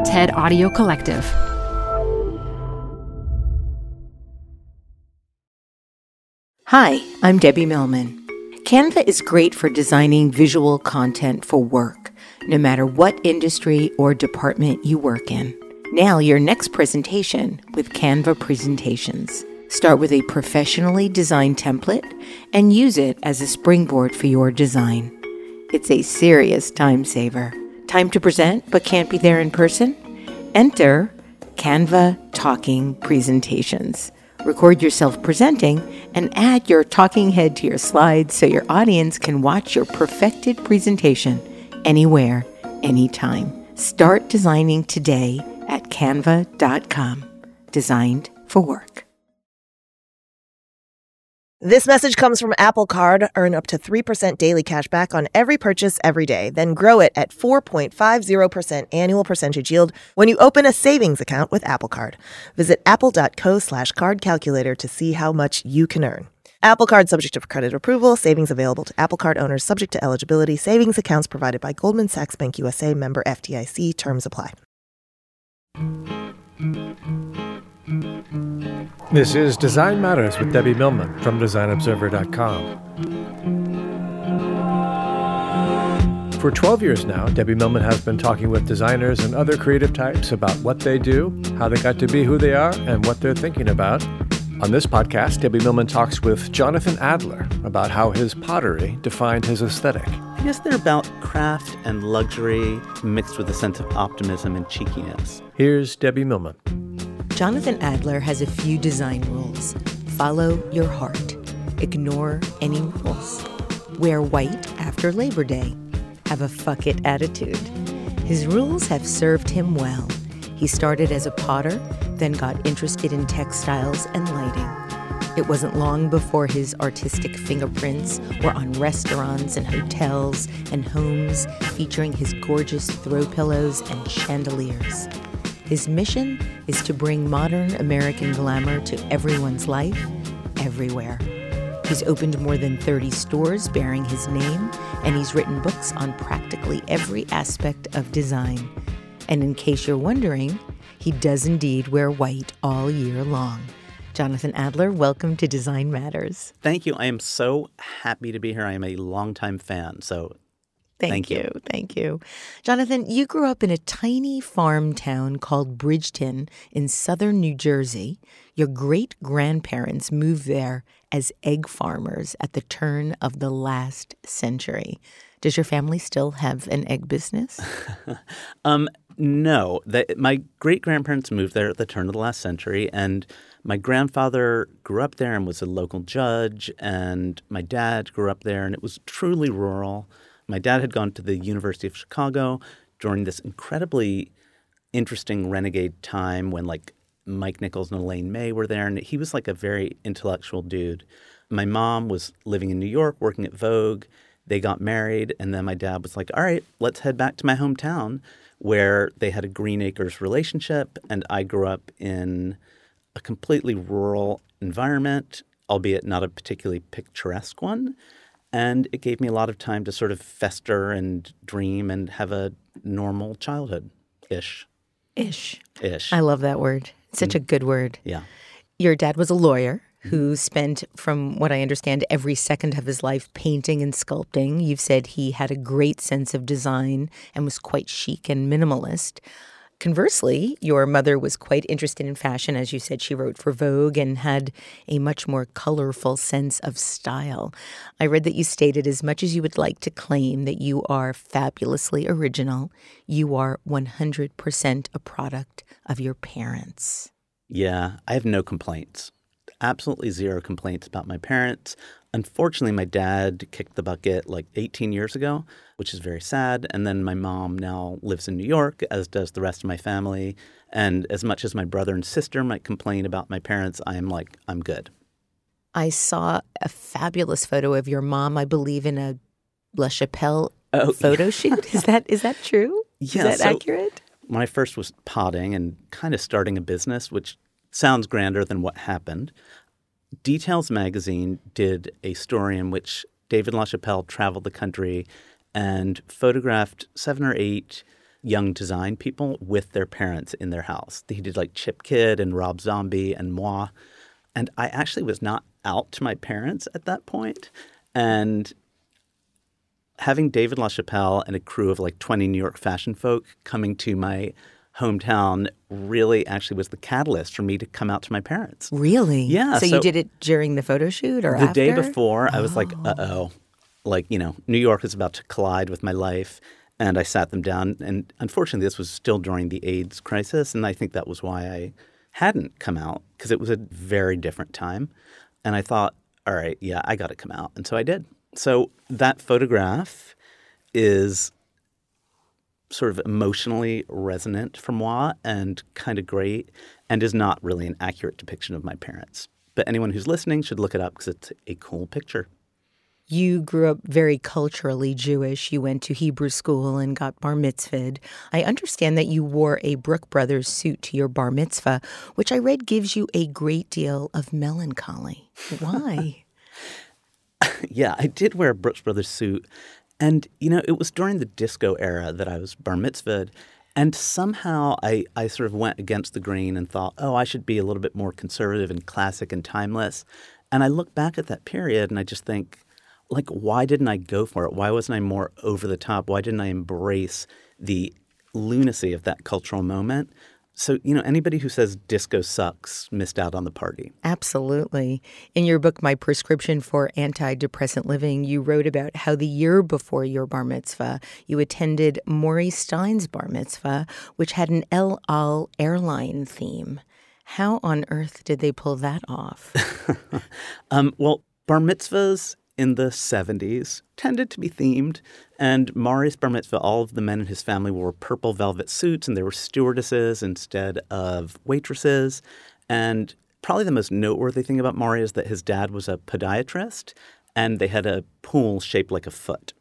TED Audio Collective. Hi, I'm Debbie Millman. Canva is great for designing visual content for work, no matter what industry or department you work in. Nail your next presentation with Canva Presentations. Start with a professionally designed template and use it as a springboard for your design. It's a serious time saver. Time to present but can't be there in person? Enter Canva Talking Presentations. Record yourself presenting and add your talking head to your slides so your audience can watch your perfected presentation anywhere, anytime. Start designing today at canva.com. Designed for work. This message comes from Apple Card. Earn up to 3% daily cash back on every purchase every day. Then grow it at 4.50% annual percentage yield when you open a savings account with Apple Card. Visit apple.co/card calculator to see how much you can earn. Apple Card subject to credit approval. Savings available to Apple Card owners subject to eligibility. Savings accounts provided by Goldman Sachs Bank USA, member FDIC. Terms apply. This is Design Matters with Debbie Millman from DesignObserver.com. For 12 years now, Debbie Millman has been talking with designers and other creative types about what they do, how they got to be who they are, and what they're thinking about. On this podcast, Debbie Millman talks with Jonathan Adler about how his pottery defined his aesthetic. I guess they're about craft and luxury mixed with a sense of optimism and cheekiness. Here's Debbie Millman. Jonathan Adler has a few design rules. Follow your heart. Ignore any rules. Wear white after Labor Day. Have a fuck it attitude. His rules have served him well. He started as a potter, then got interested in textiles and lighting. It wasn't long before his artistic fingerprints were on restaurants and hotels and homes featuring his gorgeous throw pillows and chandeliers. His mission is to bring modern American glamour to everyone's life, everywhere. He's opened more than 30 stores bearing his name, and he's written books on practically every aspect of design. And in case you're wondering, he does indeed wear white all year long. Jonathan Adler, welcome to Design Matters. Thank you. I am so happy to be here. I am a longtime fan, so Thank you. Thank you. Jonathan, you grew up in a tiny farm town called Bridgeton in southern New Jersey. Your great-grandparents moved there as egg farmers at the turn of the last century. Does your family still have an egg business? No. My great-grandparents moved there at the turn of the last century, and my grandfather grew up there and was a local judge, and my dad grew up there, and it was truly rural. My dad had gone to the University of Chicago during this incredibly interesting renegade time when Mike Nichols and Elaine May were there, and he was like a very intellectual dude. My mom was living in New York, working at Vogue. They got married, and then my dad was like, all right, let's head back to my hometown where they had a Green Acres relationship, and I grew up in a completely rural environment, albeit not a particularly picturesque one. And it gave me a lot of time to sort of fester and dream and have a normal childhood-ish. Ish. Ish. I love that word. It's such a good word. Yeah. Your dad was a lawyer who spent, from what I understand, every second of his life painting and sculpting. You've said he had a great sense of design and was quite chic and minimalist. Conversely, your mother was quite interested in fashion. As you said, she wrote for Vogue and had a much more colorful sense of style. I read that you stated, as much as you would like to claim that you are fabulously original, you are 100% a product of your parents. Yeah, I have no complaints. Absolutely zero complaints about my parents. Unfortunately, my dad kicked the bucket 18 years ago, which is very sad. And then my mom now lives in New York, as does the rest of my family. And as much as my brother and sister might complain about my parents, I'm good. I saw a fabulous photo of your mom, I believe, in a La Chapelle photo shoot. Is that true? Yeah, is that accurate? When I first was potting and kind of starting a business, which sounds grander than what happened, Details magazine did a story in which David LaChapelle traveled the country and photographed 7 or 8 young design people with their parents in their house. He did like Chip Kidd and Rob Zombie and moi. And I actually was not out to my parents at that point. And having David LaChapelle and a crew of like 20 New York fashion folk coming to my hometown really actually was the catalyst for me to come out to my parents. Really? Yeah. So you did it during the photo shoot or the after? day before, I was like, uh-oh. Like, New York is about to collide with my life. And I sat them down. And unfortunately, this was still during the AIDS crisis. And I think that was why I hadn't come out, because it was a very different time. And I thought, all right, yeah, I got to come out. And so I did. So that photograph is sort of emotionally resonant for moi and kind of great, and is not really an accurate depiction of my parents. But anyone who's listening should look it up because it's a cool picture. You grew up very culturally Jewish. You went to Hebrew school and got bar mitzvahed. I understand that you wore a Brooke Brothers suit to your bar mitzvah, which I read gives you a great deal of melancholy. Why? Yeah, I did wear a Brooks Brothers suit. And, it was during the disco era that I was bar mitzvahed. And somehow I sort of went against the grain and thought, I should be a little bit more conservative and classic and timeless. And I look back at that period and I just think, like, why didn't I go for it? Why wasn't I more over the top? Why didn't I embrace the lunacy of that cultural moment? So, anybody who says disco sucks missed out on the party. Absolutely. In your book, My Prescription for Antidepressant Living, you wrote about how the year before your bar mitzvah, you attended Maury Stein's bar mitzvah, which had an El Al airline theme. How on earth did they pull that off? Well, bar mitzvahs in the 70s tended to be themed. And Maury's bar mitzvah, all of the men in his family wore purple velvet suits, and there were stewardesses instead of waitresses. And probably the most noteworthy thing about Maury is that his dad was a podiatrist, and they had a pool shaped like a foot.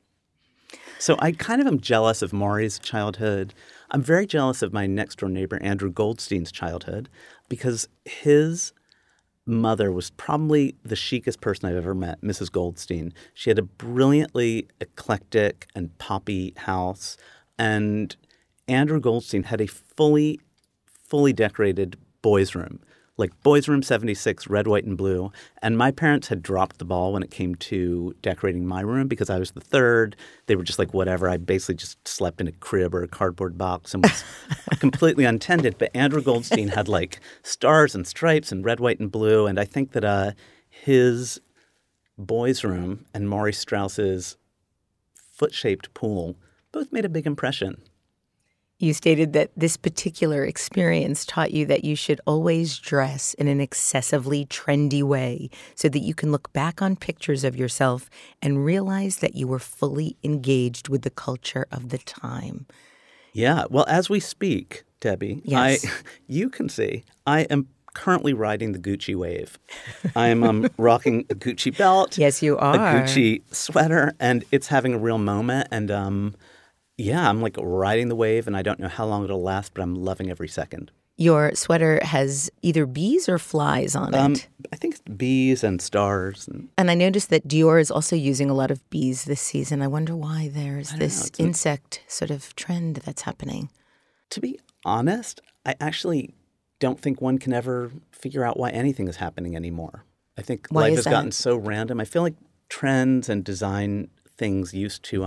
So I kind of am jealous of Maury's childhood. I'm very jealous of my next-door neighbor, Andrew Goldstein's childhood, because his mother was probably the chicest person I've ever met, Mrs. Goldstein. She had a brilliantly eclectic and poppy house, and Andrew Goldstein had a fully decorated boys' room, like Boys' Room 76, red, white, and blue. And my parents had dropped the ball when it came to decorating my room because I was the third. They were just like, whatever. I basically just slept in a crib or a cardboard box and was completely untended. But Andrew Goldstein had like stars and stripes and red, white, and blue. And I think that his boys' room and Maury Strauss's foot-shaped pool both made a big impression. You stated that this particular experience taught you that you should always dress in an excessively trendy way so that you can look back on pictures of yourself and realize that you were fully engaged with the culture of the time. Yeah. Well, as we speak, Debbie, yes. You can see I am currently riding the Gucci wave. I am rocking a Gucci belt. Yes, you are. A Gucci sweater, and it's having a real moment. And yeah, I'm like riding the wave, and I don't know how long it'll last, but I'm loving every second. Your sweater has either bees or flies on it. I think it's bees and stars. And I noticed that Dior is also using a lot of bees this season. I wonder why there's this insect sort of trend that's happening. To be honest, I actually don't think one can ever figure out why anything is happening anymore. I think life has gotten so random. I feel like trends and design things used to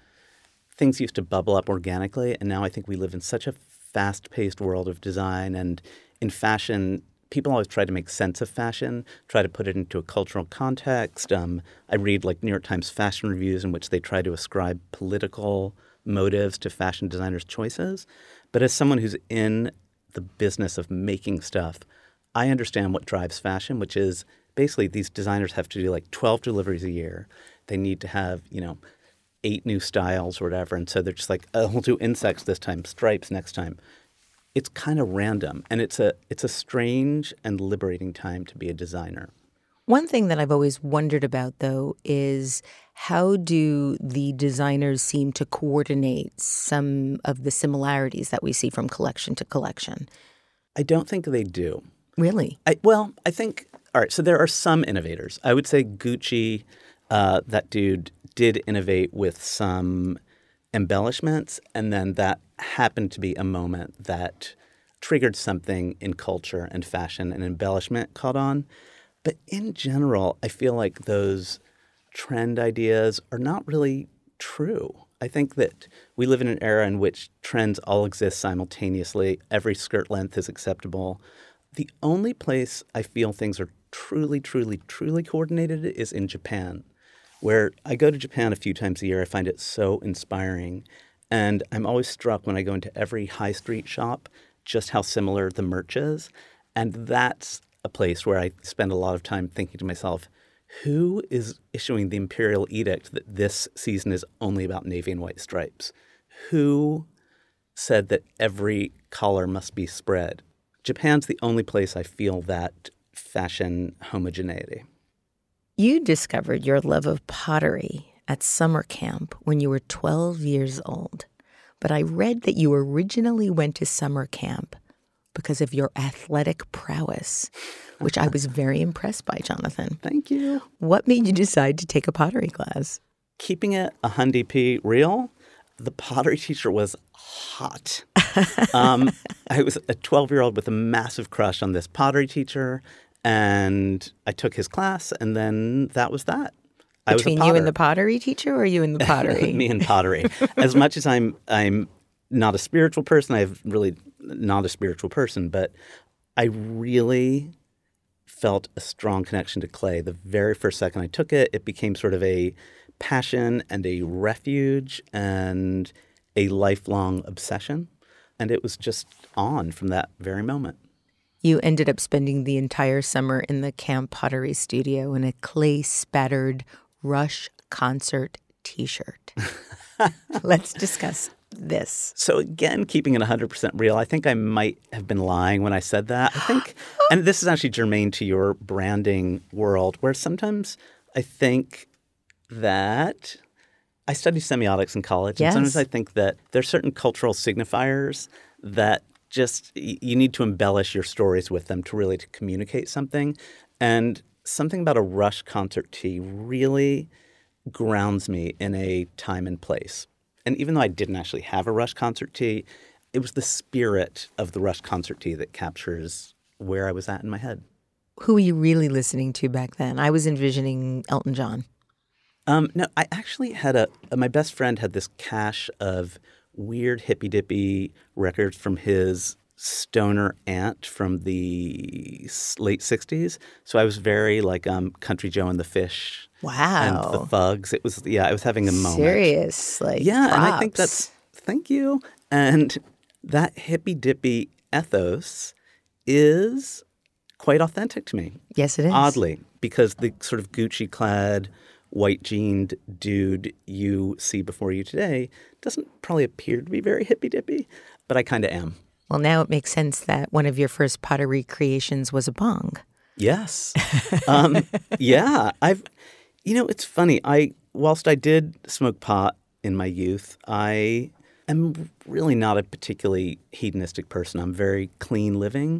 bubble up organically, and now I think we live in such a fast-paced world of design. And in fashion, people always try to make sense of fashion, try to put it into a cultural context. I read like New York Times fashion reviews in which they try to ascribe political motives to fashion designers' choices. But as someone who's in the business of making stuff, I understand what drives fashion, which is basically these designers have to do like 12 deliveries a year. They need to have, 8 new styles or whatever. And so they're just like, oh, we'll do insects this time, stripes next time. It's kind of random. And it's a strange and liberating time to be a designer. One thing that I've always wondered about, though, is how do the designers seem to coordinate some of the similarities that we see from collection to collection? I don't think they do. Really? I think, all right, so there are some innovators. I would say Gucci, that dude did innovate with some embellishments, and then that happened to be a moment that triggered something in culture and fashion and embellishment caught on. But in general, I feel like those trend ideas are not really true. I think that we live in an era in which trends all exist simultaneously. Every skirt length is acceptable. The only place I feel things are truly, truly, truly coordinated is in Japan, where I go to Japan a few times a year. I find it so inspiring. And I'm always struck when I go into every high street shop just how similar the merch is. And that's a place where I spend a lot of time thinking to myself, who is issuing the imperial edict that this season is only about navy and white stripes? Who said that every collar must be spread? Japan's the only place I feel that fashion homogeneity. You discovered your love of pottery at summer camp when you were 12 years old. But I read that you originally went to summer camp because of your athletic prowess, which I was very impressed by, Jonathan. Thank you. What made you decide to take a pottery class? Keeping it 100p real, the pottery teacher was hot. I was a 12-year-old with a massive crush on this pottery teacher, and I took his class, and then that was that. Between you and the pottery teacher, or you and the pottery? Me and pottery. As much as I'm not a spiritual person, I'm really not a spiritual person, but I really felt a strong connection to clay. The very first second I took it, it became sort of a passion and a refuge and a lifelong obsession. And it was just on from that very moment. You ended up spending the entire summer in the camp pottery studio in a clay-spattered Rush concert T-shirt. Let's discuss this. So again, keeping it 100% real, I think I might have been lying when I said that. I think, and this is actually germane to your branding world, where sometimes I think that I studied semiotics in college, and sometimes I think that there's certain cultural signifiers that just you need to embellish your stories with them to really to communicate something. And something about a Rush concert tee really grounds me in a time and place. And even though I didn't actually have a Rush concert tee, it was the spirit of the Rush concert tee that captures where I was at in my head. Who were you really listening to back then? I was envisioning Elton John. No, I actually had my best friend had this cache of weird hippy-dippy records from his stoner aunt from the late 60s. So I was very like Country Joe and the Fish. Wow. And the Thugs. It was, I was having a moment. Serious, like yeah, props. And I think thank you. And that hippy-dippy ethos is quite authentic to me. Yes, it is. Oddly, because the sort of Gucci-clad, white-jeaned dude you see before you today doesn't probably appear to be very hippy-dippy, but I kind of am. Well, now it makes sense that one of your first pottery creations was a bong. Yes. Yeah. It's funny. Whilst I did smoke pot in my youth, I am really not a particularly hedonistic person. I'm very clean living.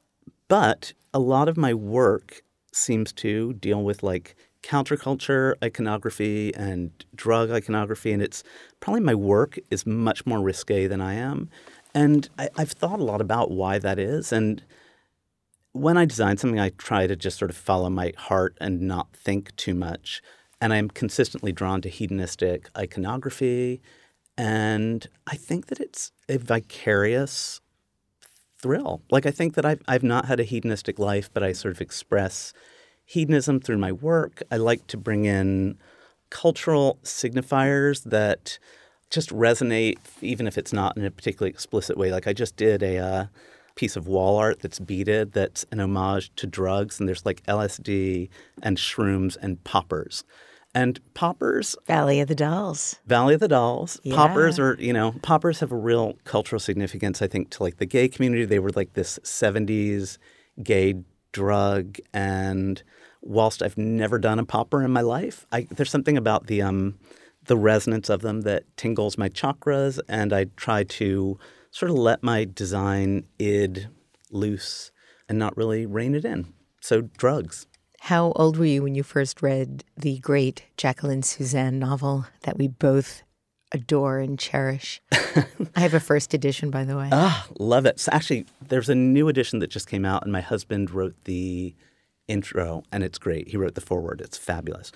But a lot of my work seems to deal with like counterculture iconography and drug iconography. And it's probably my work is much more risque than I am. And I've thought a lot about why that is. And when I design something, I try to just sort of follow my heart and not think too much. And I'm consistently drawn to hedonistic iconography. And I think that it's a vicarious thrill. Like, I think that I've not had a hedonistic life, but I sort of express hedonism through my work. I like to bring in cultural signifiers that just resonate, even if it's not in a particularly explicit way. Like I just did a piece of wall art that's beaded that's an homage to drugs, and there's like LSD and shrooms and poppers. And poppers... Valley of the Dolls. Valley of the Dolls. Yeah. Poppers are, poppers have a real cultural significance, I think, to like the gay community. They were like this 70s gay drug, and whilst I've never done a popper in my life, there's something about the resonance of them that tingles my chakras, and I try to sort of let my design id loose and not really rein it in. So drugs. How old were you when you first read the great Jacqueline Suzanne novel that we both adore and cherish. I have a first edition, by the way. Love it. So actually, there's a new edition that just came out, and my husband wrote the intro, and it's great. He wrote the foreword. It's fabulous.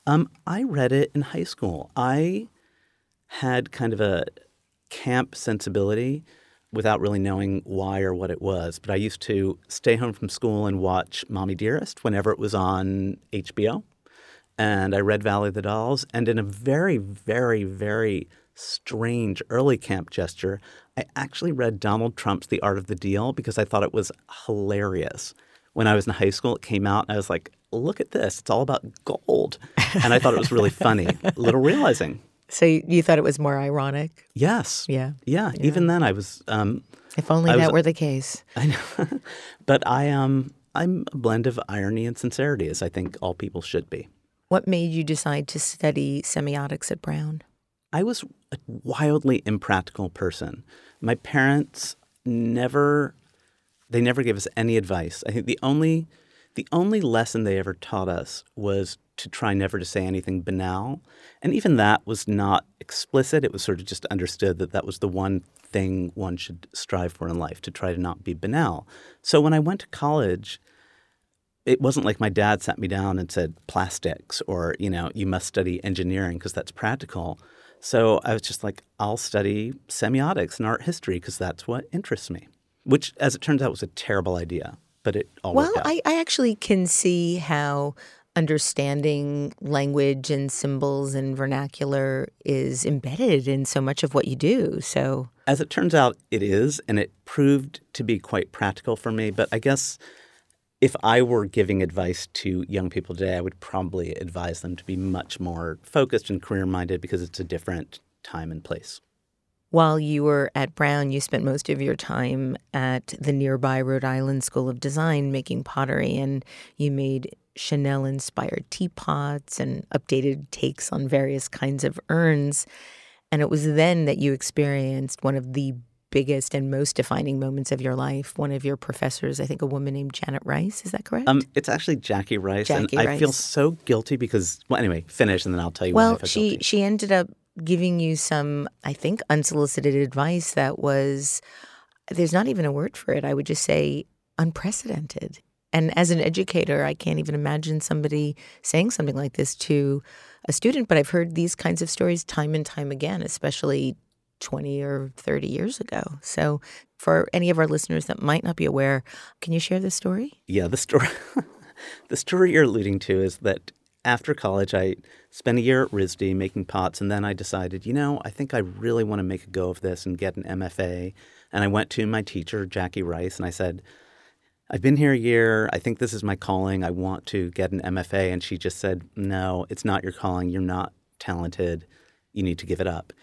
I read it in high school. I had kind of a camp sensibility without really knowing why or what it was. But I used to stay home from school and watch Mommy Dearest whenever it was on HBO. And I read Valley of the Dolls. And in a very, very, very strange early camp gesture, I actually read Donald Trump's The Art of the Deal because I thought it was hilarious. When I was in high school, it came out, and I was like, look at this. It's all about gold. And I thought it was really funny, little realizing. So you thought it was more ironic? Yes. Yeah. Even then I was if only that were the case. I know. But I'm a blend of irony and sincerity, as I think all people should be. What made you decide to study semiotics at Brown? I was a wildly impractical person. My parents never gave us any advice. I think the only lesson they ever taught us was to try never to say anything banal. And even that was not explicit. It was sort of just understood that that was the one thing one should strive for in life, to try to not be banal. So when I went to college, it wasn't like my dad sat me down and said plastics or, you must study engineering because that's practical. So I was just like, I'll study semiotics and art history because that's what interests me, which, as it turns out, was a terrible idea. But it all worked out. Well, I actually can see how understanding language and symbols and vernacular is embedded in so much of what you do. So, as it turns out, it is, and it proved to be quite practical for me. But I guess if I were giving advice to young people today, I would probably advise them to be much more focused and career-minded because it's a different time and place. While you were at Brown, you spent most of your time at the nearby Rhode Island School of Design making pottery, and you made Chanel-inspired teapots and updated takes on various kinds of urns. And it was then that you experienced one of the biggest and most defining moments of your life. One of your professors, I think a woman named Janet Rice, is that correct? It's actually Jackie Rice. Jackie and Rice. I feel so guilty because, well, anyway, finish and then I'll tell you why I feel guilty. She ended up giving you some, I think, unsolicited advice that was, there's not even a word for it. I would just say unprecedented. And as an educator, I can't even imagine somebody saying something like this to a student. But I've heard these kinds of stories time and time again, especially 20 or 30 years ago. So for any of our listeners that might not be aware, can you share this story? Yeah, the story you're alluding to is that after college, I spent a year at RISD making pots, and then I decided, I think I really want to make a go of this and get an MFA. And I went to my teacher, Jackie Rice, and I said, I've been here a year. I think this is my calling. I want to get an MFA. And she just said, no, it's not your calling. You're not talented. You need to give it up.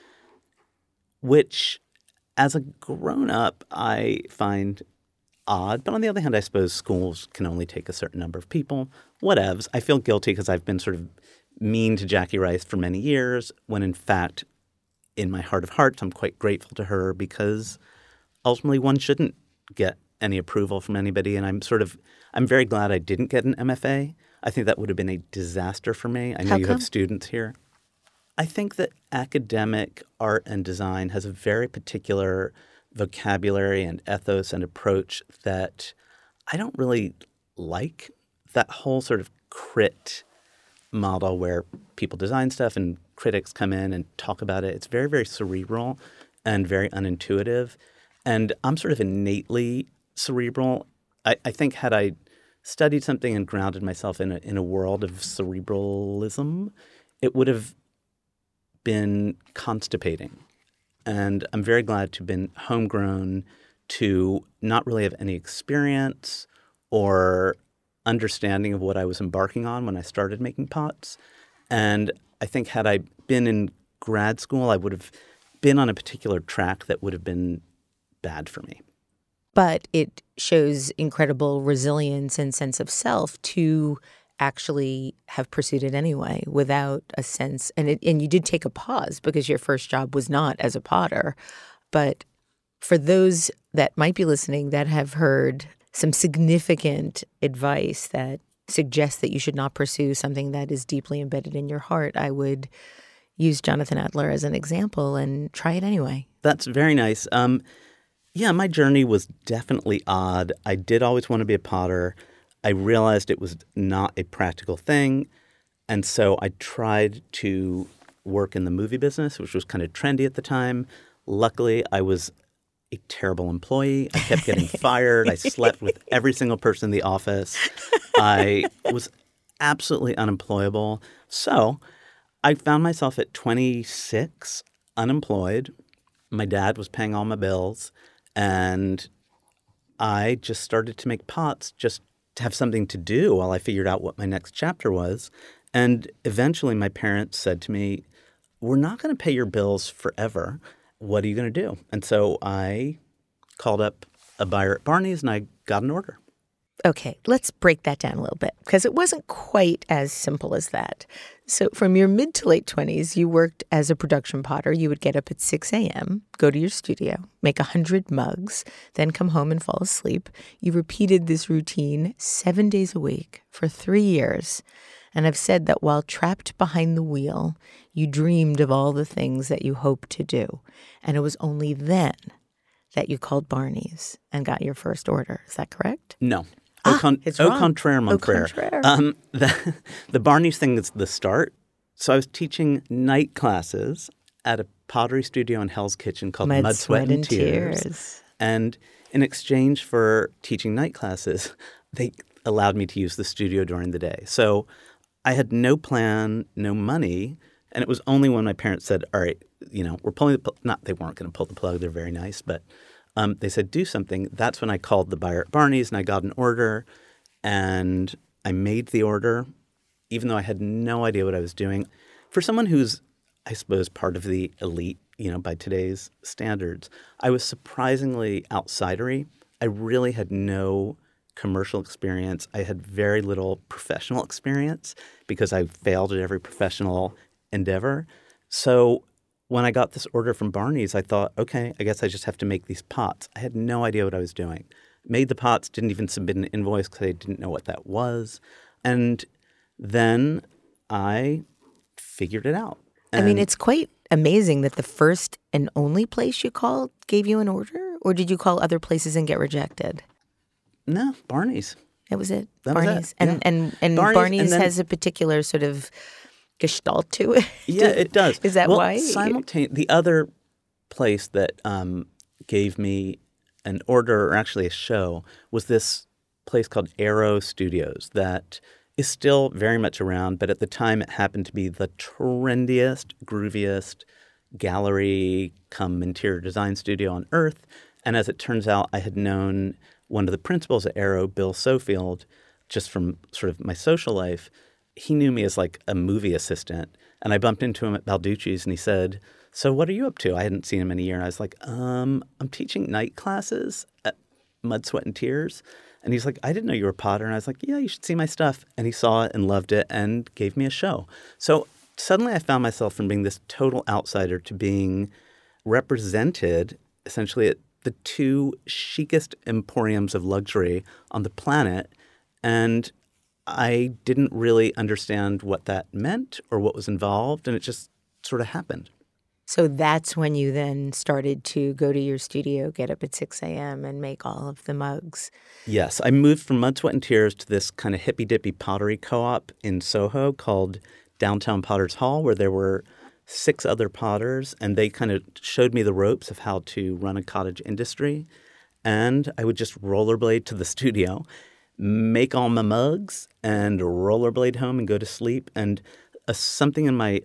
Which, as a grown-up, I find odd. But on the other hand, I suppose schools can only take a certain number of people. Whatevs. I feel guilty because I've been sort of mean to Jackie Rice for many years, when in fact, in my heart of hearts, I'm quite grateful to her because ultimately one shouldn't get any approval from anybody. And I'm very glad I didn't get an MFA. I think that would have been a disaster for me. I know you have students here. I think that academic art and design has a very particular vocabulary and ethos and approach that I don't really like. That whole sort of crit model where people design stuff and critics come in and talk about it. It's very, very cerebral and very unintuitive. And I'm sort of innately cerebral. I think had I studied something and grounded myself in a world of cerebralism, it would have been constipating. And I'm very glad to have been homegrown, to not really have any experience or understanding of what I was embarking on when I started making pots. And I think had I been in grad school, I would have been on a particular track that would have been bad for me. But it shows incredible resilience and sense of self to actually have pursued it anyway without a sense. And you did take a pause because your first job was not as a potter. But for those that might be listening that have heard some significant advice that suggests that you should not pursue something that is deeply embedded in your heart, I would, use Jonathan Adler as an example and try it anyway. That's very nice. Yeah, my journey was definitely odd. I did always want to be a potter. I realized it was not a practical thing. And so I tried to work in the movie business, which was kind of trendy at the time. Luckily, I was a terrible employee. I kept getting fired. I slept with every single person in the office. I was absolutely unemployable. So I found myself at 26, unemployed. My dad was paying all my bills. And I just started to make pots just to have something to do while I figured out what my next chapter was. And eventually my parents said to me, we're not going to pay your bills forever. What are you going to do? And so I called up a buyer at Barney's and I got an order. Okay, let's break that down a little bit because it wasn't quite as simple as that. So from your mid to late 20s, you worked as a production potter. You would get up at 6 a.m., go to your studio, make 100 mugs, then come home and fall asleep. You repeated this routine 7 days a week for 3 years. And I've said that while trapped behind the wheel, you dreamed of all the things that you hoped to do. And it was only then that you called Barney's and got your first order. Is that correct? No. It's wrong. Au contraire, mon frère. The Barney's thing is the start. So I was teaching night classes at a pottery studio in Hell's Kitchen called Mud, Sweat, and Tears. And in exchange for teaching night classes, they allowed me to use the studio during the day. So I had no plan, no money, and it was only when my parents said, all right, we're pulling the – not they weren't going to pull the plug. They're very nice, but they said do something. That's when I called the buyer at Barney's and I got an order, and I made the order even though I had no idea what I was doing. For someone who's, I suppose, part of the elite, by today's standards, I was surprisingly outsidery. I really had no commercial experience. I had very little professional experience because I failed at every professional endeavor. So when I got this order from Barney's, I thought, okay, I guess I just have to make these pots. I had no idea what I was doing. Made the pots, didn't even submit an invoice because I didn't know what that was. And then I figured it out. I mean, it's quite amazing that the first and only place you called gave you an order? Or did you call other places and get rejected? No, Barney's. That was it? That Barney's. was it. And Barney's has a particular sort of gestalt to it. Yeah, it does. Is that why? The other place that gave me an order, or actually a show, was this place called Aero Studios that is still very much around, but at the time it happened to be the trendiest, grooviest gallery cum interior design studio on earth. And as it turns out, I had known one of the principals at Aero, Bill Sofield, just from sort of my social life. He knew me as like a movie assistant. And I bumped into him at Balducci's and he said, so what are you up to? I hadn't seen him in a year. And I was like, I'm teaching night classes at Mud, Sweat, and Tears. And he's like, I didn't know you were a potter. And I was like, yeah, you should see my stuff. And he saw it and loved it and gave me a show. So suddenly I found myself from being this total outsider to being represented essentially at the two chicest emporiums of luxury on the planet. And I didn't really understand what that meant or what was involved. And it just sort of happened. So that's when you then started to go to your studio, get up at 6 a.m. and make all of the mugs. Yes. I moved from Mud, Sweat, and Tears to this kind of hippy-dippy pottery co-op in Soho called Downtown Potters Hall, where there were 6 other potters, and they kind of showed me the ropes of how to run a cottage industry. And I would just rollerblade to the studio, make all my mugs, and rollerblade home and go to sleep. And something in my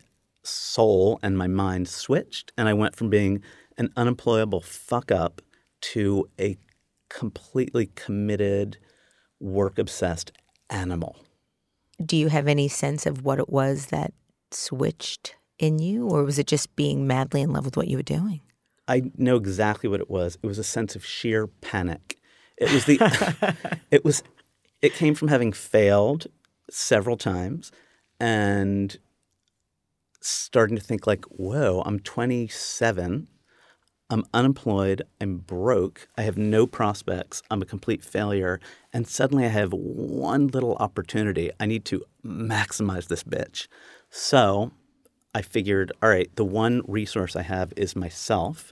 soul and my mind switched, and I went from being an unemployable fuck-up to a completely committed, work-obsessed animal. Do you have any sense of what it was that switched in you, or was it just being madly in love with what you were doing? I know exactly what it was. It was a sense of sheer panic. It was it came from having failed several times and starting to think like, whoa, I'm 27, I'm unemployed, I'm broke, I have no prospects, I'm a complete failure, and suddenly I have one little opportunity. I need to maximize this bitch. So I figured, all right, the one resource I have is myself,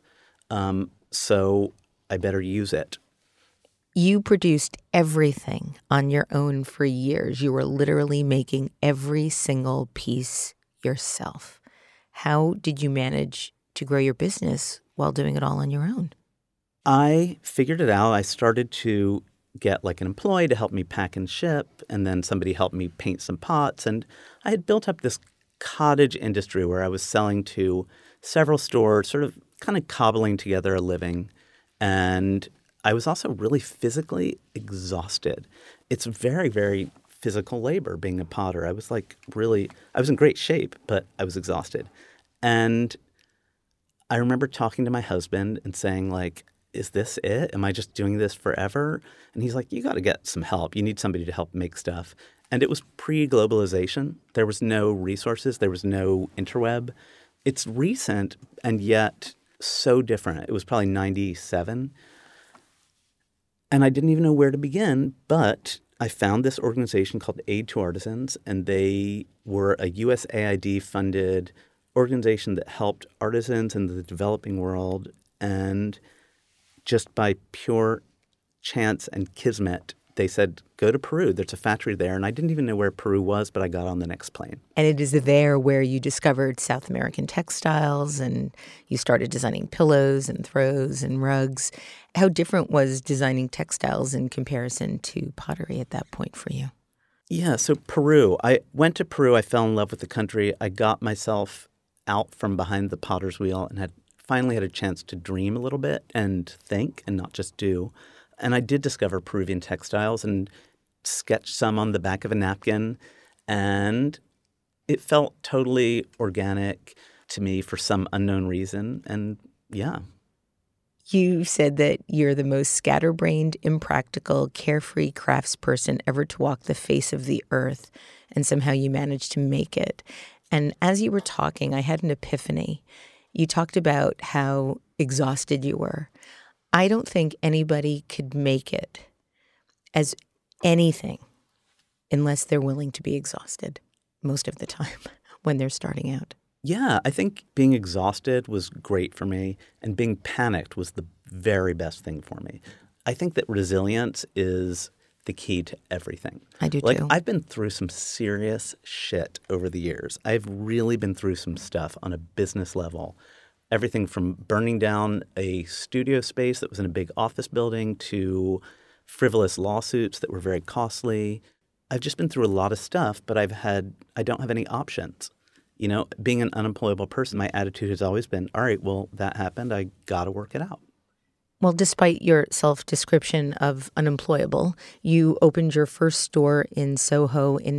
so I better use it. You produced everything on your own for years. You were literally making every single piece yourself. How did you manage to grow your business while doing it all on your own? I figured it out. I started to get like an employee to help me pack and ship, and then somebody helped me paint some pots. And I had built up this cottage industry where I was selling to several stores, sort of kind of cobbling together a living. And I was also really physically exhausted. It's very, very physical labor being a potter. I was in great shape, but I was exhausted. And I remember talking to my husband and saying, like, is this it? Am I just doing this forever? And he's like, you got to get some help. You need somebody to help make stuff. And it was pre-globalization. There was no resources. There was no interweb. It's recent and yet so different. It was probably 97. And I didn't even know where to begin, but I found this organization called Aid to Artisans, and they were a USAID-funded organization that helped artisans in the developing world. And just by pure chance and kismet, they said, go to Peru. There's a factory there. And I didn't even know where Peru was, but I got on the next plane. And it is there where you discovered South American textiles and you started designing pillows and throws and rugs. How different was designing textiles in comparison to pottery at that point for you? Yeah, so Peru. I went to Peru. I fell in love with the country. I got myself out from behind the potter's wheel and finally had a chance to dream a little bit and think and not just do. And I did discover Peruvian textiles and sketched some on the back of a napkin. And it felt totally organic to me for some unknown reason. And yeah. You said that you're the most scatterbrained, impractical, carefree craftsperson ever to walk the face of the earth. And somehow you managed to make it. And as you were talking, I had an epiphany. You talked about how exhausted you were. I don't think anybody could make it as anything unless they're willing to be exhausted most of the time when they're starting out. Yeah, I think being exhausted was great for me, and being panicked was the very best thing for me. I think that resilience is the key to everything. I do too. I've been through some serious shit over the years. I've really been through some stuff on a business level. Everything from burning down a studio space that was in a big office building to frivolous lawsuits that were very costly. I've just been through a lot of stuff, but I don't have any options. You know, being an unemployable person, my attitude has always been, all right, well, that happened. I got to work it out. Well, despite your self-description of unemployable, you opened your first store in Soho in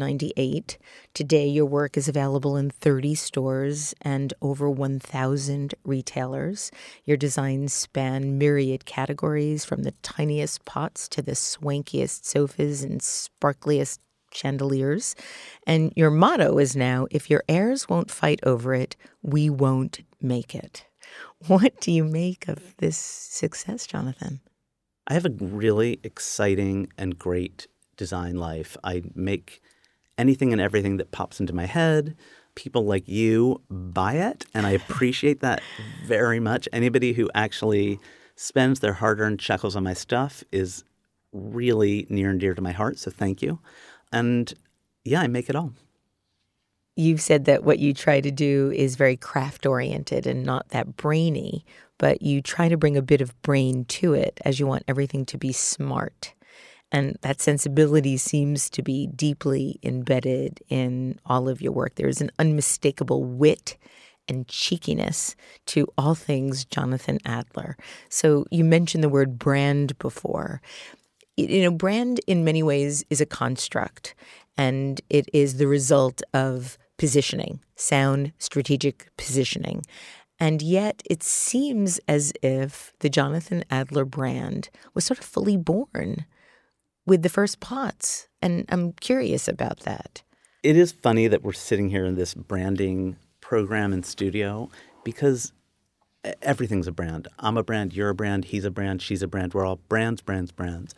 1998. Today, your work is available in 30 stores and over 1,000 retailers. Your designs span myriad categories, from the tiniest pots to the swankiest sofas and sparkliest chandeliers. And your motto is now, if your heirs won't fight over it, we won't make it. What do you make of this success, Jonathan? I have a really exciting and great design life. I make anything and everything that pops into my head. People like you buy it, and I appreciate that very much. Anybody who actually spends their hard-earned shekels on my stuff is really near and dear to my heart, so thank you. And yeah, I make it all. You've said that what you try to do is very craft-oriented and not that brainy, but you try to bring a bit of brain to it as you want everything to be smart. And that sensibility seems to be deeply embedded in all of your work. There is an unmistakable wit and cheekiness to all things Jonathan Adler. So you mentioned the word brand before. You know, brand in many ways is a construct, and it is the result of positioning, sound, strategic positioning. And yet it seems as if the Jonathan Adler brand was sort of fully born with the first pots. And I'm curious about that. It is funny that we're sitting here in this branding program and studio because everything's a brand. I'm a brand, you're a brand, he's a brand, she's a brand. We're all brands, brands, brands.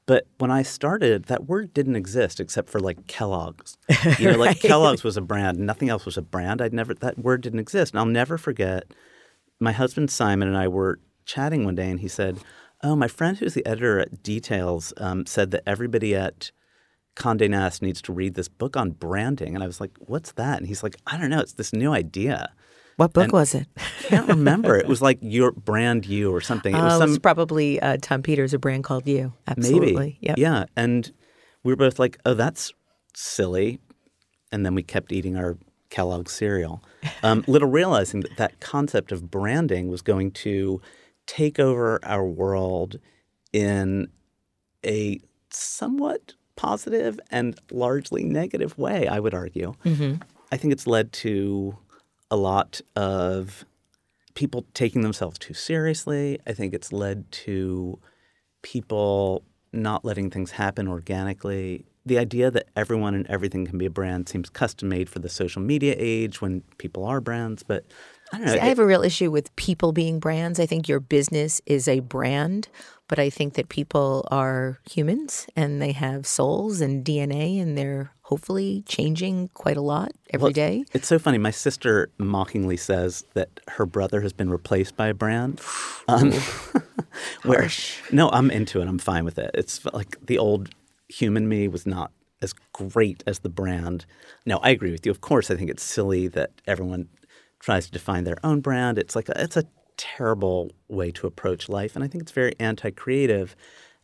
But when I started, that word didn't exist except for like Kellogg's. You know, like Kellogg's was a brand. Nothing else was a brand. That word didn't exist. And I'll never forget, my husband Simon and I were chatting one day and he said, oh, my friend who's the editor at Details said that everybody at Condé Nast needs to read this book on branding. And I was like, what's that? And he's like, I don't know. It's this new idea. What book was it? I can't remember. It was like Your Brand You or something. It was probably Tom Peters, A Brand Called You. Absolutely. Maybe. Yep. Yeah. And we were both like, oh, that's silly. And then we kept eating our Kellogg's cereal, little realizing that that concept of branding was going to take over our world in a somewhat positive and largely negative way, I would argue. Mm-hmm. I think it's led to a lot of people taking themselves too seriously. I think it's led to people not letting things happen organically. The idea that everyone and everything can be a brand seems custom-made for the social media age when people are brands, but I don't know. See, I have a real issue with people being brands. I think your business is a brand, but I think that people are humans and they have souls and DNA and they're hopefully changing quite a lot every day. It's so funny. My sister mockingly says that her brother has been replaced by a brand. No, I'm into it. I'm fine with it. It's like the old human me was not as great as the brand. No, I agree with you. Of course, I think it's silly that everyone tries to define their own brand. It's a terrible way to approach life, and I think it's very anti-creative.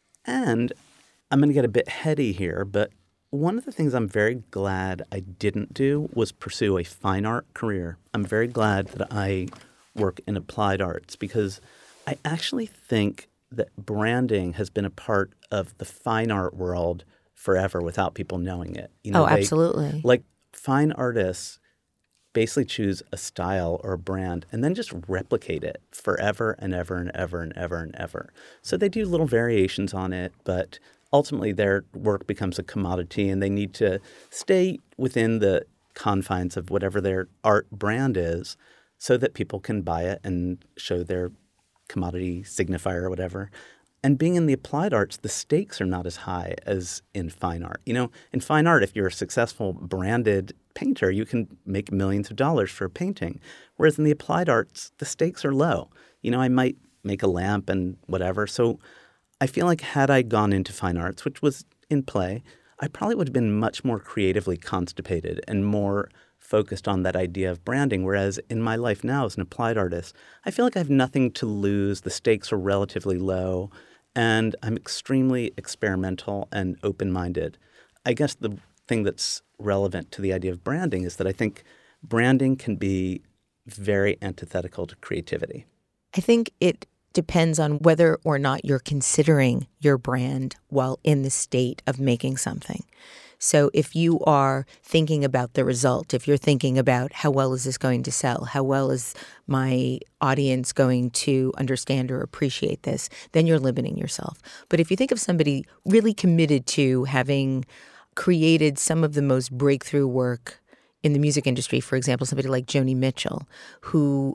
And I'm going to get a bit heady here, but one of the things I'm very glad I didn't do was pursue a fine art career. I'm very glad that I work in applied arts because I actually think that branding has been a part of the fine art world forever without people knowing it. You know, absolutely. Like fine artists basically choose a style or a brand and then just replicate it forever and ever and ever and ever and ever. So they do little variations on it, but ultimately their work becomes a commodity and they need to stay within the confines of whatever their art brand is so that people can buy it and show their commodity signifier or whatever. And being in the applied arts, the stakes are not as high as in fine art. You know, in fine art, if you're a successful branded painter, you can make millions of dollars for a painting. Whereas in the applied arts, the stakes are low. You know, I might make a lamp and whatever. So I feel like had I gone into fine arts, which was in play, I probably would have been much more creatively constipated and more focused on that idea of branding. Whereas in my life now as an applied artist, I feel like I have nothing to lose. The stakes are relatively low. And I'm extremely experimental and open-minded. I guess the thing that's relevant to the idea of branding is that I think branding can be very antithetical to creativity. I think it depends on whether or not you're considering your brand while in the state of making something. So if you are thinking about the result, if you're thinking about how well is this going to sell, how well is my audience going to understand or appreciate this, then you're limiting yourself. But if you think of somebody really committed to having created some of the most breakthrough work in the music industry, for example, somebody like Joni Mitchell, who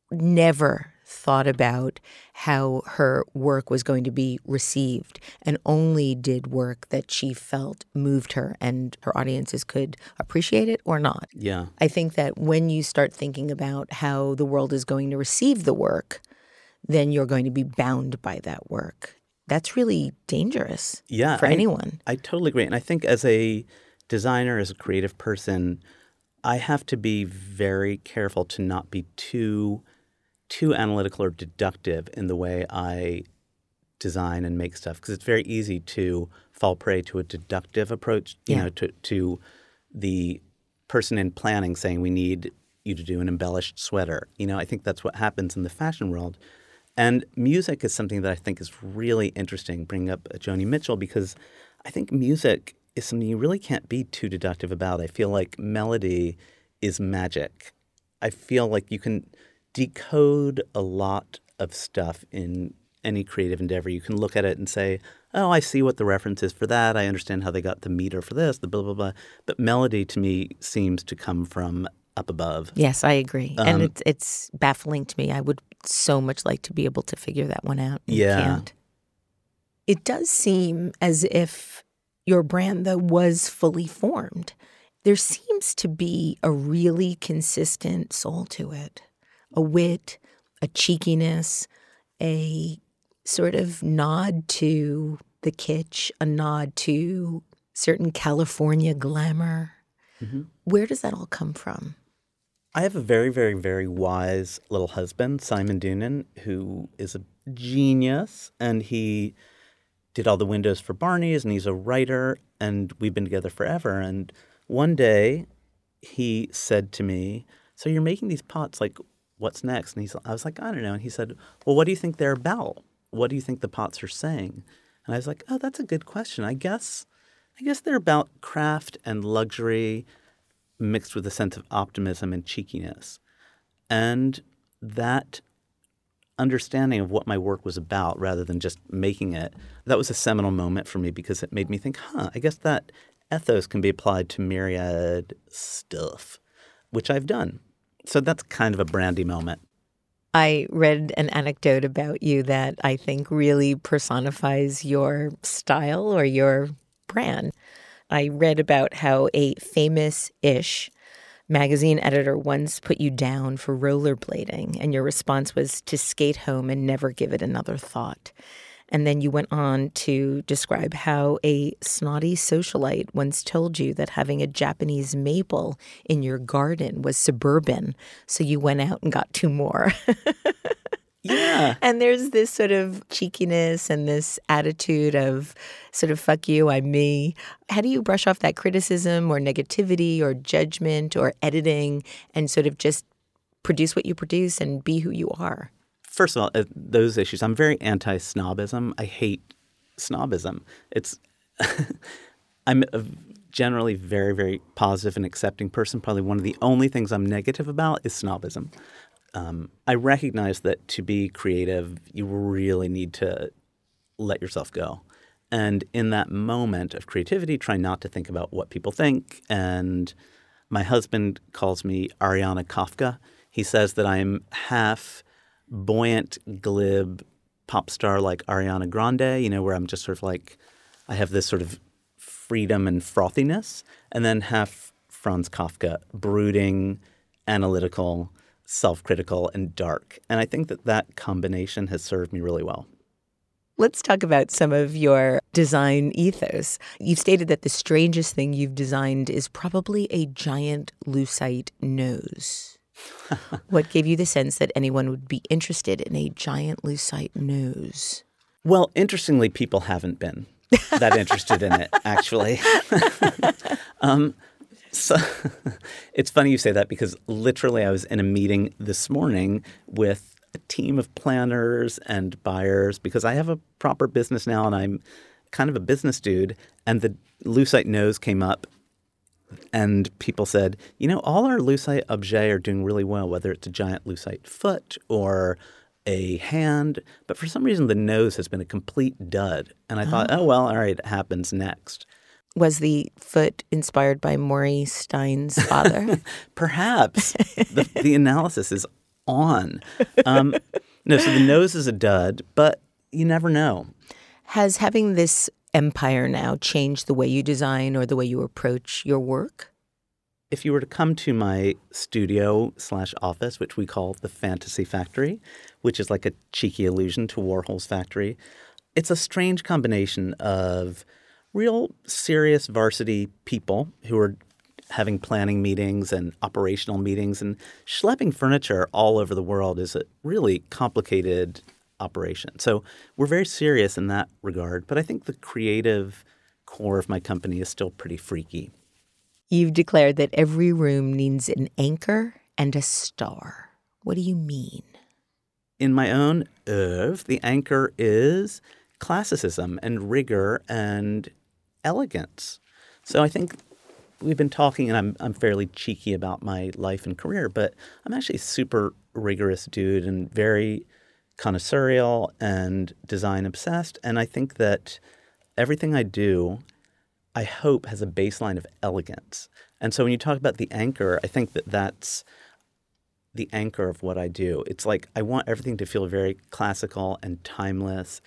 never thought about how her work was going to be received and only did work that she felt moved her and her audiences could appreciate it or not. Yeah. I think that when you start thinking about how the world is going to receive the work, then you're going to be bound by that work. That's really dangerous for anyone. I totally agree. And I think as a designer, as a creative person, I have to be very careful to not be too analytical or deductive in the way I design and make stuff, because it's very easy to fall prey to a deductive approach, you know, to the person in planning saying we need you to do an embellished sweater. You know, I think that's what happens in the fashion world. And music is something that I think is really interesting, bringing up Joni Mitchell, because I think music is something you really can't be too deductive about. I feel like melody is magic. I feel like you can decode a lot of stuff in any creative endeavor. You can look at it and say, oh, I see what the reference is for that. I understand how they got the meter for this, the blah, blah, blah. But melody to me seems to come from up above. Yes, I agree. And it's baffling to me. I would so much like to be able to figure that one out. Yeah. Can't. It does seem as if your brand, though, was fully formed. There seems to be a really consistent soul to it, a wit, a cheekiness, a sort of nod to the kitsch, a nod to certain California glamour. Mm-hmm. Where does that all come from? I have a very, very, very wise little husband, Simon Doonan, who is a genius, and he did all the windows for Barney's, and he's a writer, and we've been together forever. And one day he said to me, so you're making these pots, like, what's next? And I was like, I don't know. And he said, well, what do you think they're about? What do you think the pots are saying? And I was like, oh, that's a good question. I guess they're about craft and luxury mixed with a sense of optimism and cheekiness. And that understanding of what my work was about rather than just making it, that was a seminal moment for me because it made me think, I guess that ethos can be applied to myriad stuff, which I've done. So that's kind of a brandy moment. I read an anecdote about you that I think really personifies your style or your brand. I read about how a famous-ish magazine editor once put you down for rollerblading, and your response was to skate home and never give it another thought. And then you went on to describe how a snotty socialite once told you that having a Japanese maple in your garden was suburban, so you went out and got 2 more. Yeah. And there's this sort of cheekiness and this attitude of sort of fuck you, I'm me. How do you brush off that criticism or negativity or judgment or editing and sort of just produce what you produce and be who you are? First of all, those issues, I'm very anti-snobism. I hate snobism. I'm a generally very, very positive and accepting person. Probably one of the only things I'm negative about is snobism. I recognize that to be creative, you really need to let yourself go. And in that moment of creativity, try not to think about what people think. And my husband calls me Ariana Kafka. He says that I'm half buoyant, glib pop star like Ariana Grande, where I'm just sort of like, I have this sort of freedom and frothiness, and then half Franz Kafka, brooding, analytical, self-critical, and dark. And I think that combination has served me really well. Let's talk about some of your design ethos. You've stated that the strangest thing you've designed is probably a giant lucite nose. What gave you the sense that anyone would be interested in a giant lucite nose? Well, interestingly, people haven't been that interested in it, actually. So it's funny you say that because literally I was in a meeting this morning with a team of planners and buyers because I have a proper business now and I'm kind of a business dude. And the lucite nose came up and people said, all our lucite objets are doing really well, whether it's a giant lucite foot or a hand. But for some reason, the nose has been a complete dud. And I thought, all right, it happens next. Was the foot inspired by Maury Stein's father? Perhaps. The analysis is on. No, so the nose is a dud, but you never know. Has having this empire now changed the way you design or the way you approach your work? If you were to come to my studio/office, which we call the Fantasy Factory, which is like a cheeky allusion to Warhol's factory, it's a strange combination of real serious varsity people who are having planning meetings and operational meetings, and schlepping furniture all over the world is a really complicated operation. So we're very serious in that regard, but I think the creative core of my company is still pretty freaky. You've declared that every room needs an anchor and a star. What do you mean? In my own oeuvre, the anchor is classicism and rigor and elegance. So I think we've been talking, and I'm fairly cheeky about my life and career, but I'm actually a super rigorous dude and very connoisseurial and design obsessed. And I think that everything I do, I hope, has a baseline of elegance. And so when you talk about the anchor, I think that that's the anchor of what I do. It's like I want everything to feel very classical and timeless.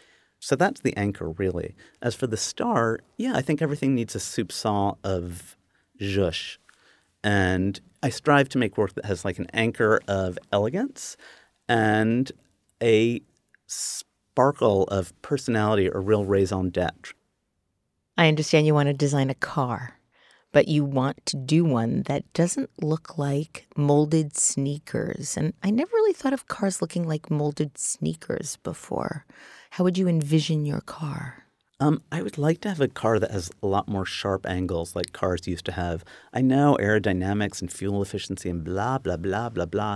So that's the anchor, really. As for the star, yeah, I think everything needs a soupçon of zhuzh. And I strive to make work that has like an anchor of elegance and a sparkle of personality or real raison d'etre. I understand you want to design a car, but you want to do one that doesn't look like molded sneakers. And I never really thought of cars looking like molded sneakers before. How would you envision your car? I would like to have a car that has a lot more sharp angles like cars used to have. I know aerodynamics and fuel efficiency and blah, blah, blah, blah, blah.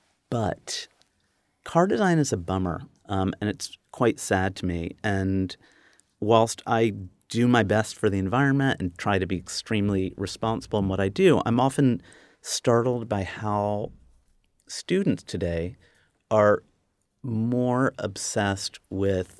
But car design is a bummer, and it's quite sad to me. And whilst I do my best for the environment and try to be extremely responsible in what I do, I'm often startled by how students today are more obsessed with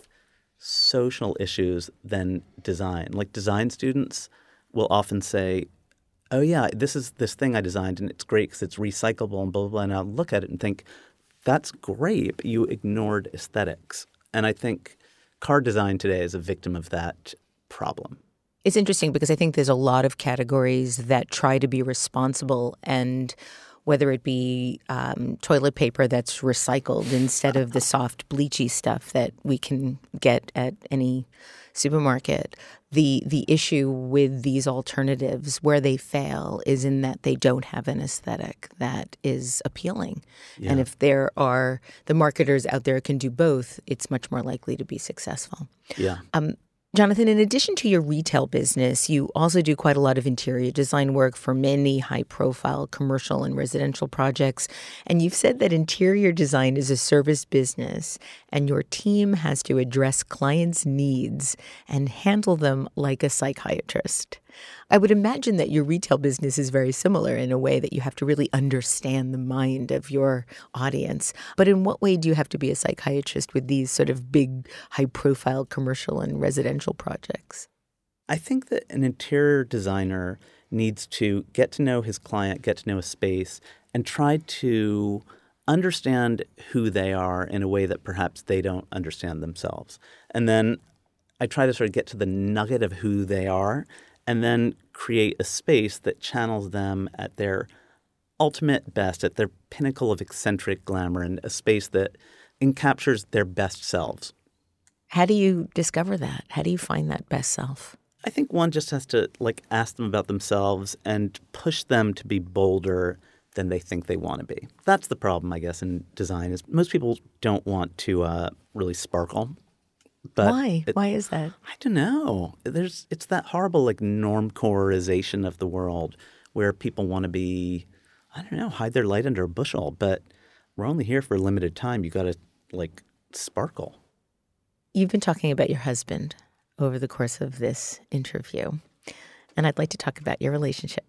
social issues than design. Like design students will often say, oh yeah, this is this thing I designed and it's great because it's recyclable and blah, blah, blah. And I'll look at it and think, that's great, but you ignored aesthetics. And I think car design today is a victim of that problem. It's interesting because I think there's a lot of categories that try to be responsible, and whether it be toilet paper that's recycled instead of the soft bleachy stuff that we can get at any supermarket. The issue with these alternatives where they fail is in that they don't have an aesthetic that is appealing. Yeah. And if there are the marketers out there can do both, it's much more likely to be successful. Yeah. Jonathan, in addition to your retail business, you also do quite a lot of interior design work for many high-profile commercial and residential projects. And you've said that interior design is a service business, and your team has to address clients' needs and handle them like a psychiatrist. I would imagine that your retail business is very similar in a way that you have to really understand the mind of your audience. But in what way do you have to be a psychiatrist with these sort of big, high-profile commercial and residential projects? I think that an interior designer needs to get to know his client, get to know a space, and try to understand who they are in a way that perhaps they don't understand themselves. And then I try to sort of get to the nugget of who they are and then create a space that channels them at their ultimate best, at their pinnacle of eccentric glamour, and a space that encaptures their best selves. How do you discover that? How do you find that best self? I think one just has to ask them about themselves and push them to be bolder than they think they want to be. That's the problem, I guess, in design is most people don't want to really sparkle. But why? Why is that? I don't know. It's that horrible normcoreization of the world where people want to be, I don't know, hide their light under a bushel. But we're only here for a limited time. You got to sparkle. You've been talking about your husband over the course of this interview, and I'd like to talk about your relationship.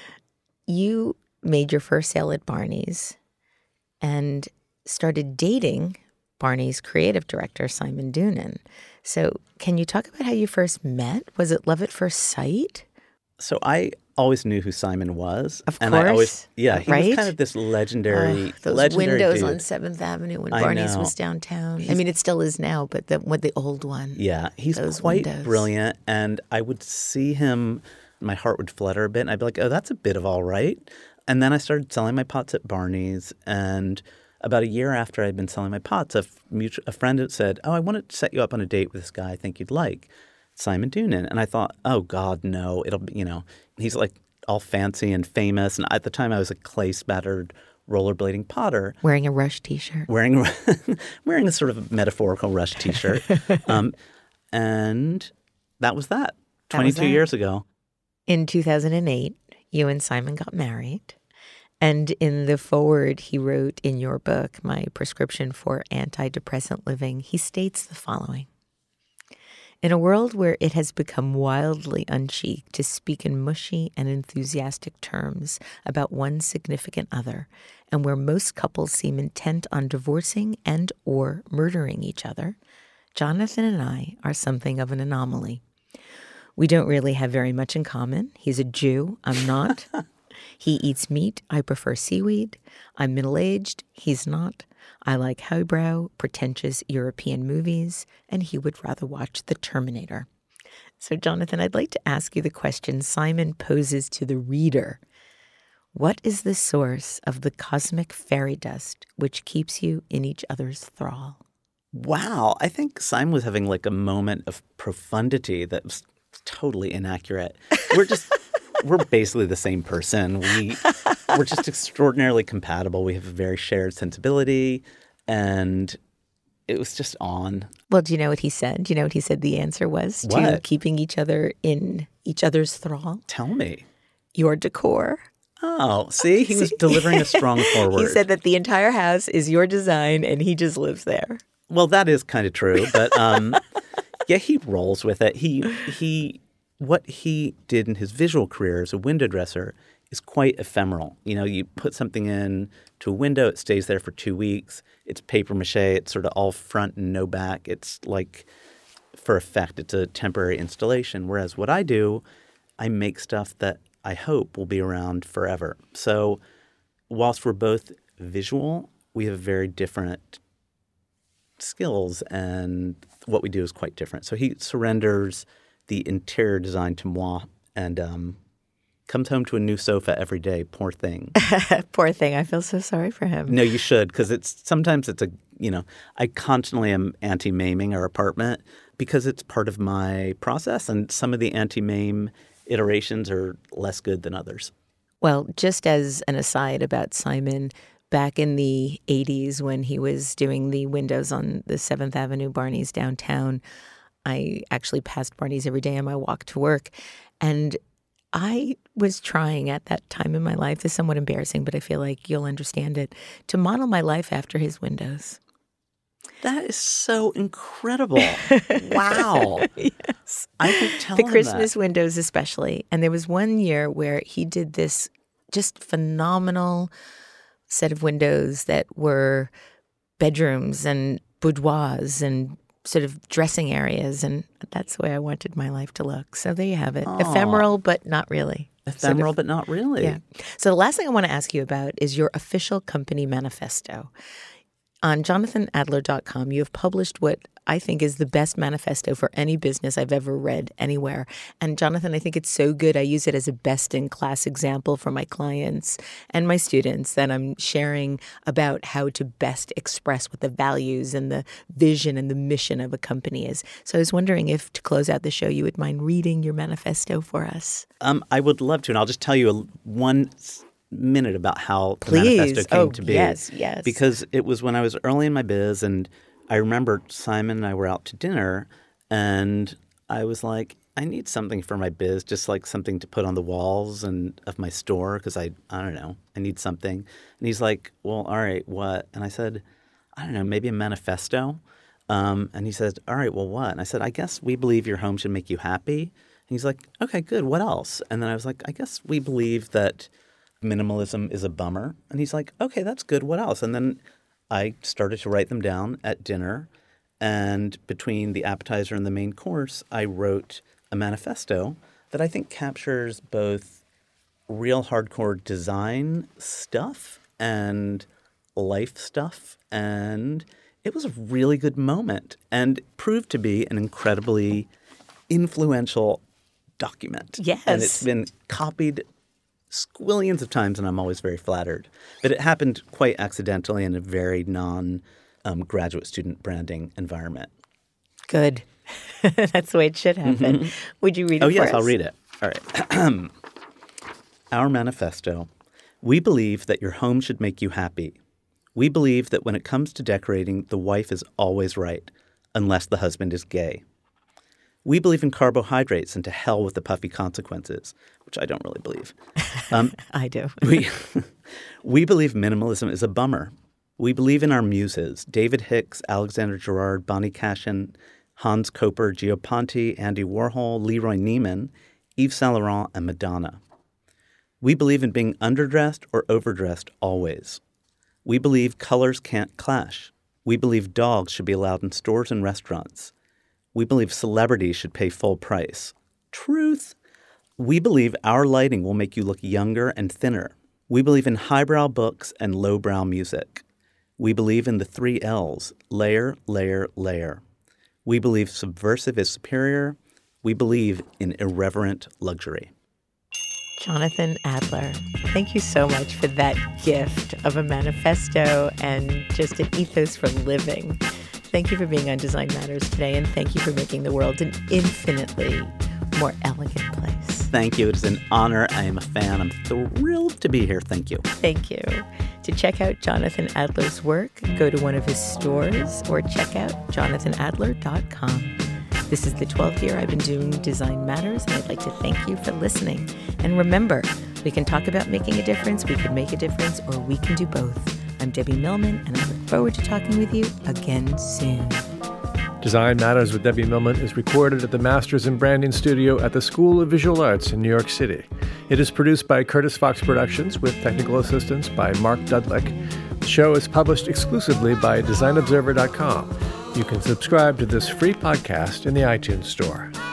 You made your first sale at Barney's and started dating Barney's creative director, Simon Doonan. So can you talk about how you first met? Was it love at first sight? So I always knew who Simon was. Of and course. He was kind of this legendary those windows dude. On 7th Avenue when Barney's was downtown. I mean, it still is now, but the old one. Yeah, he's quite windows. Brilliant. And I would see him, my heart would flutter a bit, and I'd be like, oh, that's a bit of all right. And then I started selling my pots at Barney's, and about a year after I'd been selling my pots, a friend had said, oh, I want to set you up on a date with this guy I think you'd like, Simon Doonan. And I thought, oh, God, no. It'll be, he's all fancy and famous. And at the time I was a clay-spattered rollerblading potter. Wearing a Rush T-shirt. Wearing a sort of metaphorical Rush T-shirt. And that was that, 22 years ago. In 2008, you and Simon got married. And in the foreword he wrote in your book, My Prescription for Antidepressant Living, he states the following. In a world where it has become wildly unchic to speak in mushy and enthusiastic terms about one's significant other, and where most couples seem intent on divorcing and or murdering each other, Jonathan and I are something of an anomaly. We don't really have very much in common. He's a Jew. I'm not. He eats meat. I prefer seaweed. I'm middle-aged. He's not. I like highbrow, pretentious European movies, and he would rather watch The Terminator. So, Jonathan, I'd like to ask you the question Simon poses to the reader. What is the source of the cosmic fairy dust which keeps you in each other's thrall? Wow. I think Simon was having like a moment of profundity that was totally inaccurate. We're basically the same person. We're just extraordinarily compatible. We have a very shared sensibility, and it was just on. Well, do you know what he said? Do you know what he said the answer was to keeping each other in each other's thrall? Tell me. Your decor. Oh, see? He was delivering a strong forward. He said that the entire house is your design and he just lives there. Well, that is kind of true, but yeah, he rolls with it. What he did in his visual career as a window dresser is quite ephemeral. You know, you put something in to a window, it stays there for 2 weeks. It's paper mache. It's sort of all front and no back. It's like, for effect, it's a temporary installation. Whereas what I do, I make stuff that I hope will be around forever. So whilst we're both visual, we have very different skills, and what we do is quite different. So he surrenders the interior design to moi and comes home to a new sofa every day. Poor thing. Poor thing. I feel so sorry for him. No, you should, because sometimes it's I constantly am anti-maiming our apartment because it's part of my process, and some of the anti-maim iterations are less good than others. Well, just as an aside about Simon, back in the 80s when he was doing the windows on the 7th Avenue Barney's downtown, I actually passed Barney's every day on my walk to work. And I was trying at that time in my life, this is somewhat embarrassing, but I feel like you'll understand it, to model my life after his windows. That is so incredible. Wow. Yes. I could tell the him Christmas that. windows especially. And there was one year where he did this just phenomenal set of windows that were bedrooms and boudoirs and sort of dressing areas. And that's the way I wanted my life to look. So there you have it. Aww. Ephemeral, but not really. Ephemeral, but not really. Yeah. So the last thing I want to ask you about is your official company manifesto. On jonathanadler.com, you have published what I think is the best manifesto for any business I've ever read anywhere. And Jonathan, I think it's so good. I use it as a best-in-class example for my clients and my students that I'm sharing about how to best express what the values and the vision and the mission of a company is. So I was wondering if, to close out the show, you would mind reading your manifesto for us. I would love to, and I'll just tell you one minute about how the manifesto came to be. Yes. Because it was when I was early in my biz, and I remember Simon and I were out to dinner, and I was like, I need something for my biz, just like something to put on the walls of my store, because I don't know, I need something. And he's like, well, all right, what? And I said, I don't know, maybe a manifesto. And he said, all right, well, what? And I said, I guess we believe your home should make you happy. And he's like, okay, good. What else? And then I was like, I guess we believe that minimalism is a bummer. And he's like, okay, that's good. What else? And then I started to write them down at dinner. And between the appetizer and the main course, I wrote a manifesto that I think captures both real hardcore design stuff and life stuff. And it was a really good moment and proved to be an incredibly influential document. Yes. And it's been copied squillions of times, and I'm always very flattered. But it happened quite accidentally in a very non-graduate student branding environment. Good. That's the way it should happen. Mm-hmm. Would you read it for us? Oh, yes, I'll read it. All right. Our manifesto. We believe that your home should make you happy. We believe that when it comes to decorating, the wife is always right, unless the husband is gay. We believe in carbohydrates and to hell with the puffy consequences, which I don't really believe. I do. We believe minimalism is a bummer. We believe in our muses, David Hicks, Alexander Gerard, Bonnie Cashin, Hans Koper, Gio Ponti, Andy Warhol, Leroy Neiman, Yves Saint Laurent, and Madonna. We believe in being underdressed or overdressed always. We believe colors can't clash. We believe dogs should be allowed in stores and restaurants. We believe celebrities should pay full price. Truth. We believe our lighting will make you look younger and thinner. We believe in highbrow books and lowbrow music. We believe in the 3 L's, layer, layer, layer. We believe subversive is superior. We believe in irreverent luxury. Jonathan Adler, thank you so much for that gift of a manifesto and just an ethos for living. Thank you for being on Design Matters today, and thank you for making the world an infinitely more elegant place. Thank you. It's an honor. I am a fan. I'm thrilled to be here. Thank you. Thank you. To check out Jonathan Adler's work, go to one of his stores or check out jonathanadler.com. This is the 12th year I've been doing Design Matters, and I'd like to thank you for listening. And remember, we can talk about making a difference, we could make a difference, or we can do both. I'm Debbie Millman, and I look forward to talking with you again soon. Design Matters with Debbie Millman is recorded at the Masters in Branding Studio at the School of Visual Arts in New York City. It is produced by Curtis Fox Productions with technical assistance by Mark Dudlick. The show is published exclusively by DesignObserver.com. You can subscribe to this free podcast in the iTunes Store.